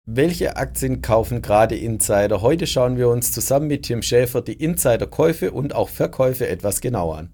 Welche Aktien kaufen gerade Insider? Heute schauen wir uns zusammen mit Tim Schäfer die Insiderkäufe und auch Verkäufe etwas genauer an.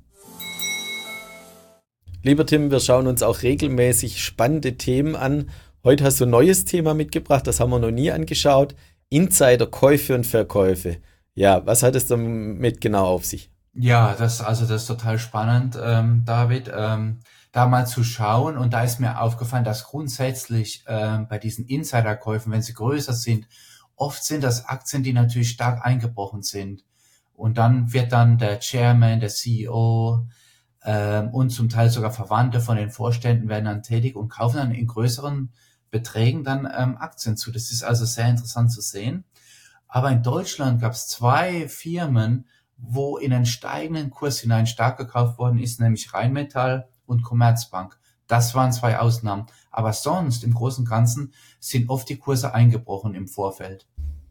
Lieber Tim, wir schauen uns auch regelmäßig spannende Themen an. Heute hast du ein neues Thema mitgebracht, das haben wir noch nie angeschaut. Insiderkäufe und Verkäufe. Ja, was hat es damit genau auf sich? Ja, das ist total spannend, David, da mal zu schauen. Und da ist mir aufgefallen, dass grundsätzlich bei diesen Insiderkäufen, wenn sie größer sind, oft sind das Aktien, die natürlich stark eingebrochen sind. Und dann wird dann der Chairman, der CEO und zum Teil sogar Verwandte von den Vorständen werden dann tätig und kaufen dann in größeren Beträgen dann Aktien zu. Das ist also sehr interessant zu sehen. Aber in Deutschland gab es zwei Firmen, wo in einen steigenden Kurs hinein stark gekauft worden ist, nämlich Rheinmetall und Commerzbank. Das waren zwei Ausnahmen. Aber sonst im Großen und Ganzen sind oft die Kurse eingebrochen im Vorfeld.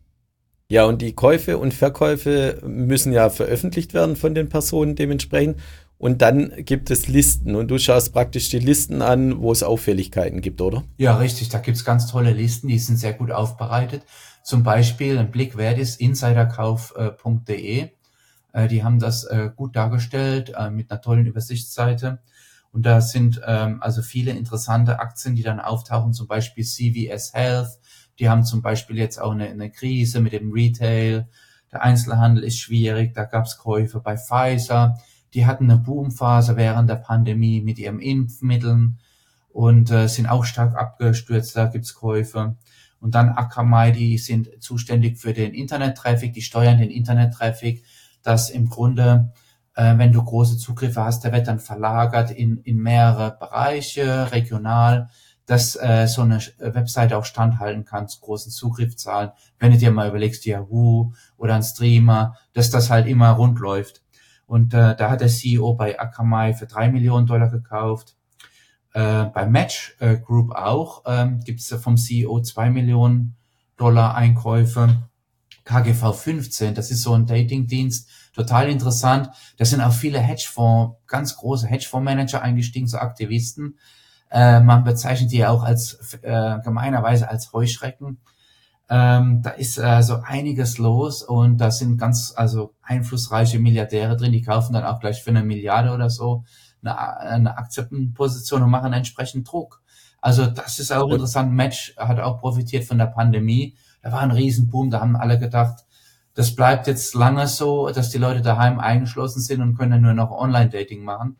Ja, und die Käufe und Verkäufe müssen ja veröffentlicht werden von den Personen dementsprechend. Und dann gibt es Listen und du schaust praktisch die Listen an, wo es Auffälligkeiten gibt, oder? Ja, richtig. Da gibt's ganz tolle Listen, die sind sehr gut aufbereitet. Zum Beispiel ein Blick wert ist insiderkauf.de. Die haben das gut dargestellt mit einer tollen Übersichtsseite. Und da sind also viele interessante Aktien, die dann auftauchen, zum Beispiel CVS Health. Die haben zum Beispiel jetzt auch eine Krise mit dem Retail. Der Einzelhandel ist schwierig, da gab's Käufe bei Pfizer. Die hatten eine Boomphase während der Pandemie mit ihren Impfmitteln und sind auch stark abgestürzt, da gibt's Käufe. Und dann Akamai, die sind zuständig für den Internet-Traffic, die steuern den Internet-Traffic, dass im Grunde, wenn du große Zugriffe hast, der wird dann verlagert in mehrere Bereiche, regional, dass so eine Webseite auch standhalten kann zu großen Zugriffszahlen. Wenn du dir mal überlegst, Yahoo oder ein Streamer, dass das halt immer rund läuft. Und da hat der CEO bei Akamai für 3 Millionen Dollar gekauft. Bei Match Group auch gibt es vom CEO 2 Millionen Dollar Einkäufe. KGV 15, das ist so ein Datingdienst, total interessant. Da sind auch viele Hedgefonds, ganz große Hedgefondsmanager eingestiegen, so Aktivisten. Man bezeichnet die auch als gemeinerweise als Heuschrecken. Da ist so einiges los und da sind ganz also einflussreiche Milliardäre drin, die kaufen dann auch gleich für 1 Milliarde oder so eine Aktienposition und machen entsprechend Druck. Also das ist auch Und, interessant. Match hat auch profitiert von der Pandemie. Da war ein Riesenboom, da haben alle gedacht, das bleibt jetzt lange so, dass die Leute daheim eingeschlossen sind und können nur noch Online-Dating machen.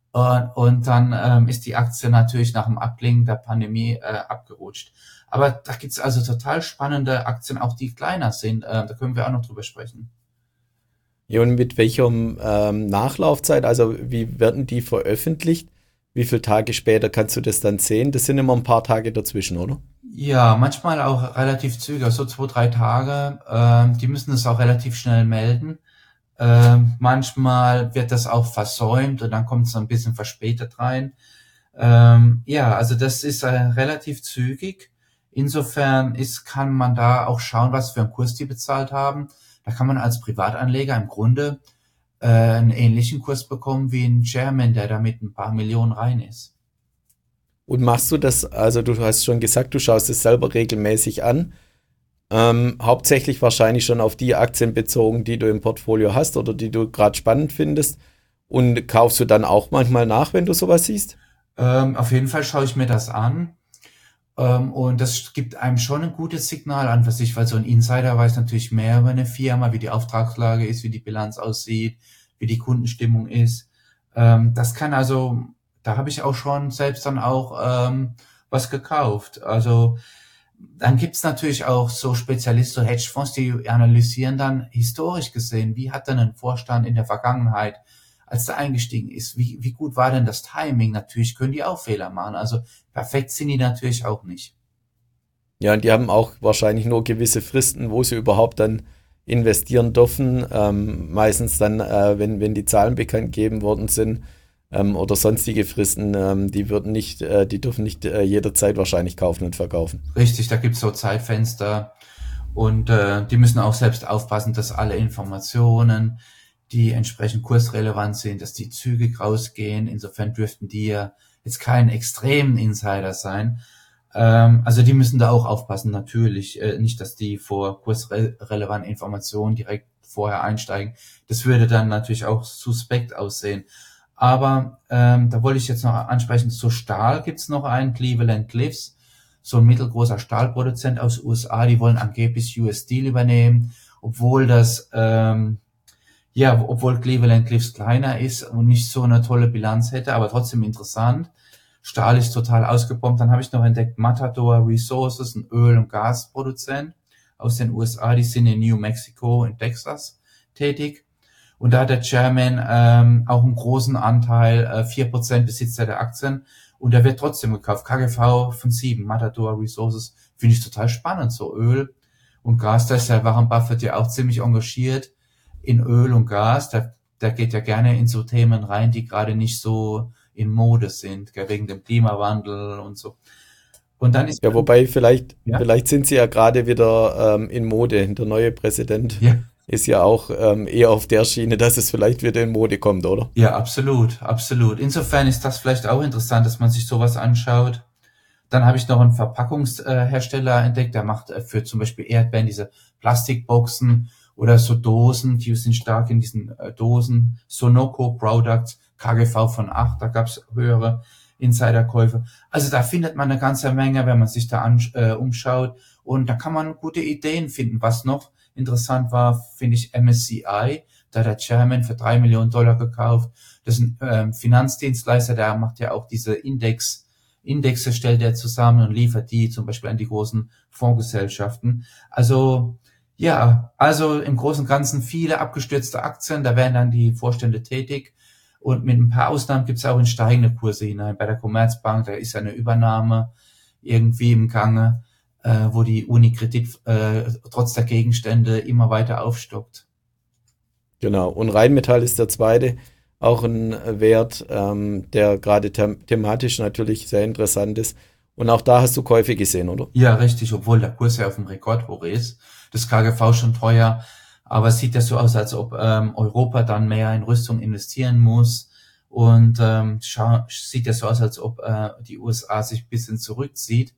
Und dann ist die Aktie natürlich nach dem Abklingen der Pandemie abgerutscht. Aber da gibt's also total spannende Aktien, auch die kleiner sind. Da können wir auch noch drüber sprechen. ja, und mit welcher Nachlaufzeit, also wie werden die veröffentlicht? Wie viele Tage später kannst du das dann sehen? Das sind immer ein paar Tage dazwischen, oder? Ja, manchmal auch relativ zügig, also so 2, 3 Tage. Die müssen es auch relativ schnell melden. Manchmal wird das auch versäumt und dann kommt es so ein bisschen verspätet rein. Ja, also das ist relativ zügig. Insofern kann man da auch schauen, was für einen Kurs die bezahlt haben. Da kann man als Privatanleger im Grunde einen ähnlichen Kurs bekommen wie ein Chairman, der da mit ein paar Millionen rein ist. Und machst du das, also du hast schon gesagt, du schaust es selber regelmäßig an. Hauptsächlich wahrscheinlich schon auf die Aktien bezogen, die du im Portfolio hast oder die du gerade spannend findest. Und kaufst du dann auch manchmal nach, wenn du sowas siehst? Auf jeden Fall schaue ich mir das an. Und das gibt einem schon ein gutes Signal an für sich, weil so ein Insider weiß natürlich mehr über eine Firma, wie die Auftragslage ist, wie die Bilanz aussieht, wie die Kundenstimmung ist. Das kann also, da habe ich auch schon selbst dann auch was gekauft. Also dann gibt's natürlich auch so Spezialisten, so Hedgefonds, die analysieren dann historisch gesehen, wie hat denn ein Vorstand in der Vergangenheit, als der eingestiegen ist, wie gut war denn das Timing? Natürlich können die auch Fehler machen. Also perfekt sind die natürlich auch nicht. Ja, und die haben auch wahrscheinlich nur gewisse Fristen, wo sie überhaupt dann investieren dürfen. Meistens dann, wenn die Zahlen bekannt gegeben worden sind, oder sonstige Fristen, die dürfen nicht jederzeit wahrscheinlich kaufen und verkaufen. Richtig, da gibt's so Zeitfenster und die müssen auch selbst aufpassen, dass alle Informationen, die entsprechend kursrelevant sind, dass die zügig rausgehen. Insofern dürften die ja jetzt kein extremen Insider sein. Also die müssen da auch aufpassen, natürlich. Nicht, dass die vor kursrelevanten Informationen direkt vorher einsteigen. Das würde dann natürlich auch suspekt aussehen. Aber da wollte ich jetzt noch ansprechen, zu Stahl gibt's noch einen, Cleveland Cliffs, so ein mittelgroßer Stahlproduzent aus USA, die wollen angeblich US Steel übernehmen, obwohl obwohl Cleveland Cliffs kleiner ist und nicht so eine tolle Bilanz hätte, aber trotzdem interessant. Stahl ist total ausgebombt. Dann habe ich noch entdeckt Matador Resources, ein Öl- und Gasproduzent aus den USA. Die sind in New Mexico, in Texas tätig. Und da hat der Chairman auch einen großen Anteil, 4% Besitzer der Aktien. Und der wird trotzdem gekauft. KGV von 7, Matador Resources, finde ich total spannend. So Öl und Gas, da ist der Warren Buffett ja auch ziemlich engagiert in Öl und Gas. Der geht ja gerne in so Themen rein, die gerade nicht so in Mode sind, wegen dem Klimawandel und so. Und dann ist Ja, wobei vielleicht ja, sind sie ja gerade wieder in Mode. Der neue Präsident ja, ist ja auch eher auf der Schiene, dass es vielleicht wieder in Mode kommt, oder? ja, absolut, absolut. Insofern ist das vielleicht auch interessant, dass man sich sowas anschaut. Dann habe ich noch einen Verpackungshersteller entdeckt, der macht für zum Beispiel Erdbeeren diese Plastikboxen oder so Dosen, die sind stark in diesen Dosen. Sonoco Products, KGV von 8, da gab's höhere Insiderkäufe. Also da findet man eine ganze Menge, wenn man sich da umschaut. Und da kann man gute Ideen finden. Was noch interessant war, finde ich MSCI. Da hat der Chairman für $3 Millionen gekauft. Das ist ein Finanzdienstleister, der macht ja auch diese Indexe stellt er zusammen und liefert die zum Beispiel an die großen Fondsgesellschaften. Also ja, also im Großen und Ganzen viele abgestürzte Aktien, da werden dann die Vorstände tätig. Und mit ein paar Ausnahmen gibt es auch in steigende Kurse hinein. Bei der Commerzbank, da ist eine Übernahme irgendwie im Gange, wo die Unicredit trotz der Gegenstände immer weiter aufstockt. Genau. Und Rheinmetall ist der zweite, auch ein Wert, der gerade thematisch natürlich sehr interessant ist. Und auch da hast du Käufe gesehen, oder? Ja, richtig, obwohl der Kurs ja auf dem Rekordhoch ist. Das KGV schon teuer, aber es sieht ja so aus, als ob Europa dann mehr in Rüstung investieren muss. Und sieht ja so aus, als ob die USA sich ein bisschen zurückzieht,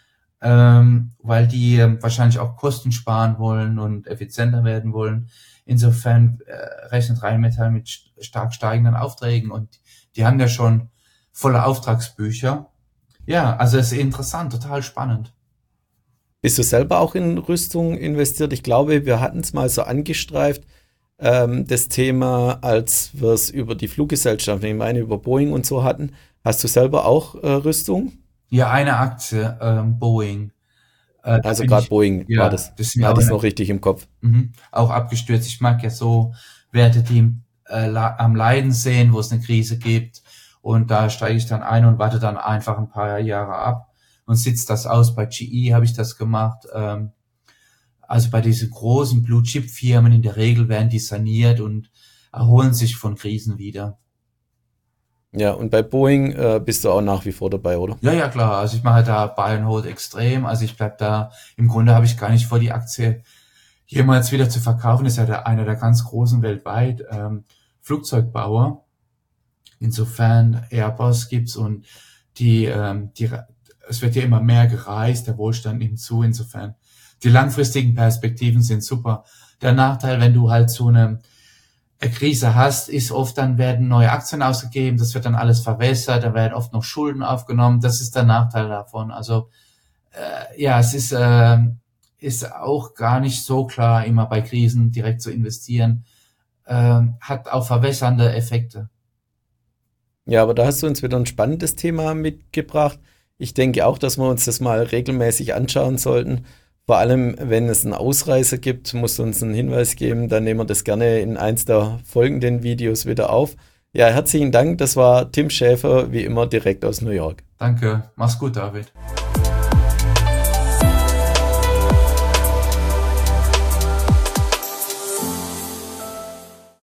weil die wahrscheinlich auch Kosten sparen wollen und effizienter werden wollen. Insofern rechnet Rheinmetall mit stark steigenden Aufträgen und die haben ja schon volle Auftragsbücher. Ja, also es ist interessant, total spannend. Bist du selber auch in Rüstung investiert? Ich glaube, wir hatten es mal so angestreift, das Thema, als wir es über die Fluggesellschaften, ich meine über Boeing und so hatten. Hast du selber auch Rüstung? Ja, eine Aktie, Boeing. Da Also bin gerade ich, Boeing war ja, das. das ist mir Hatte auch, ich es noch richtig im Kopf. auch abgestürzt. Ich mag ja so Werte, die am Leiden sehen, wo es eine Krise gibt. Und da steige ich dann ein und warte dann einfach ein paar Jahre ab und sitze das aus. Bei GE habe ich das gemacht. Also bei diesen großen Blue-Chip-Firmen in der Regel werden die saniert und erholen sich von Krisen wieder. Ja, und bei Boeing bist du auch nach wie vor dabei, oder? Ja, ja, klar. Also ich mache da Buy and Hold extrem. Also ich bleib da, im Grunde habe ich gar nicht vor, die Aktie jemals wieder zu verkaufen. Ist ja einer der ganz großen weltweit Flugzeugbauer. Insofern Airbus gibt's und es wird ja immer mehr gereist, der Wohlstand nimmt zu. Insofern die langfristigen Perspektiven sind super. Der Nachteil, wenn du halt so eine Krise hast, ist oft, dann werden neue Aktien ausgegeben, das wird dann alles verwässert, da werden oft noch Schulden aufgenommen, das ist der Nachteil davon. Also ja, es ist auch gar nicht so klar, immer bei Krisen direkt zu investieren, hat auch verwässernde Effekte. Ja, aber da hast du uns wieder ein spannendes Thema mitgebracht. Ich denke auch, dass wir uns das mal regelmäßig anschauen sollten. Vor allem, wenn es einen Ausreißer gibt, musst du uns einen Hinweis geben, dann nehmen wir das gerne in eins der folgenden Videos wieder auf. Ja, herzlichen Dank. Das war Tim Schäfer, wie immer direkt aus New York. Danke, mach's gut, David.